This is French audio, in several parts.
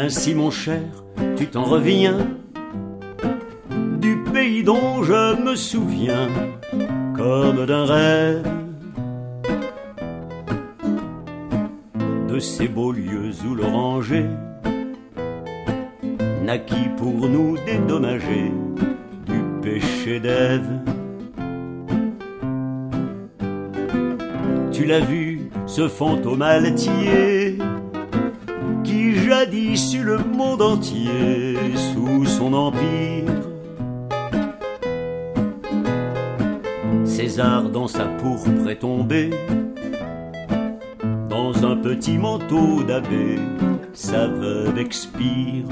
Ainsi mon cher, tu t'en reviens du pays dont je me souviens comme d'un rêve, de ces beaux lieux où l'oranger naquit pour nous dédommager du péché d'Ève. Tu l'as vu, ce fantôme altier qui jadis eut le monde entier sous son empire. César dans sa pourpre est tombé, dans un petit manteau d'abbé, sa veuve expire.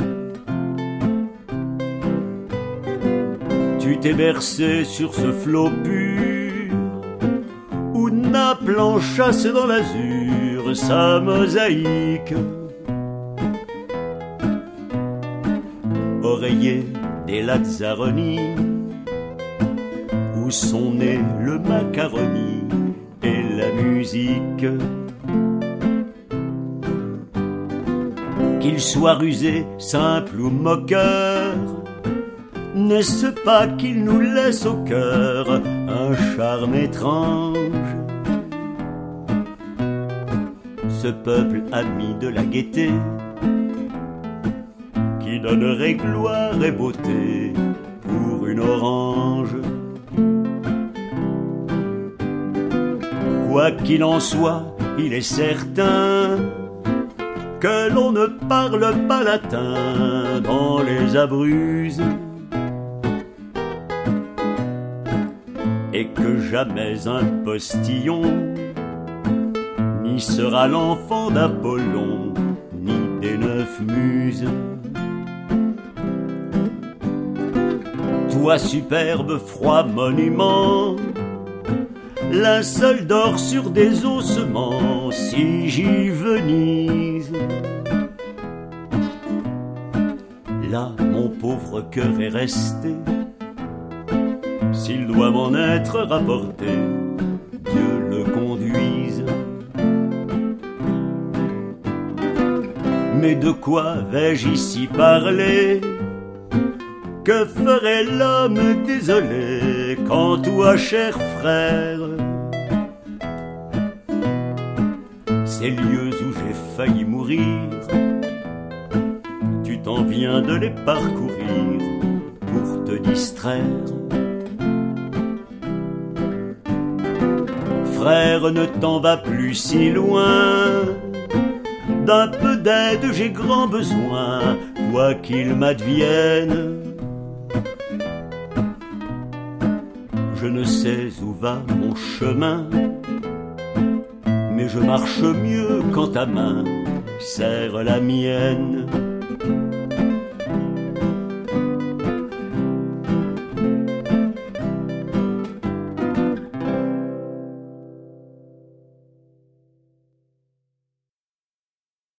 Tu t'es bercé sur ce flot pur, où Naples enchâsse dans l'azur sa mosaïque. Oreiller des Lazzaroni, où sont nés le macaroni et la musique. Qu'il soit rusé, simple ou moqueur, n'est-ce pas qu'il nous laisse au cœur un charme étrange? Ce peuple ami de la gaieté, qui donnerait gloire et beauté pour une orange. Quoi qu'il en soit, il est certain que l'on ne parle pas latin dans les Abruzzes, et que jamais un postillon n'y sera l'enfant d'Apollon ni des 9 muses. Toi superbe froid monument, linceul d'or sur des ossements, si j'y venise. Là mon pauvre cœur est resté, s'il doit m'en être rapporté, Dieu le conduise. Mais de quoi vais-je ici parler? Que ferait l'homme désolé quand toi, cher frère, ces lieux où j'ai failli mourir, tu t'en viens de les parcourir pour te distraire? Frère, ne t'en va plus si loin, d'un peu d'aide j'ai grand besoin, quoi qu'il m'advienne. Je ne sais où va mon chemin, mais je marche mieux quand ta main serre la mienne.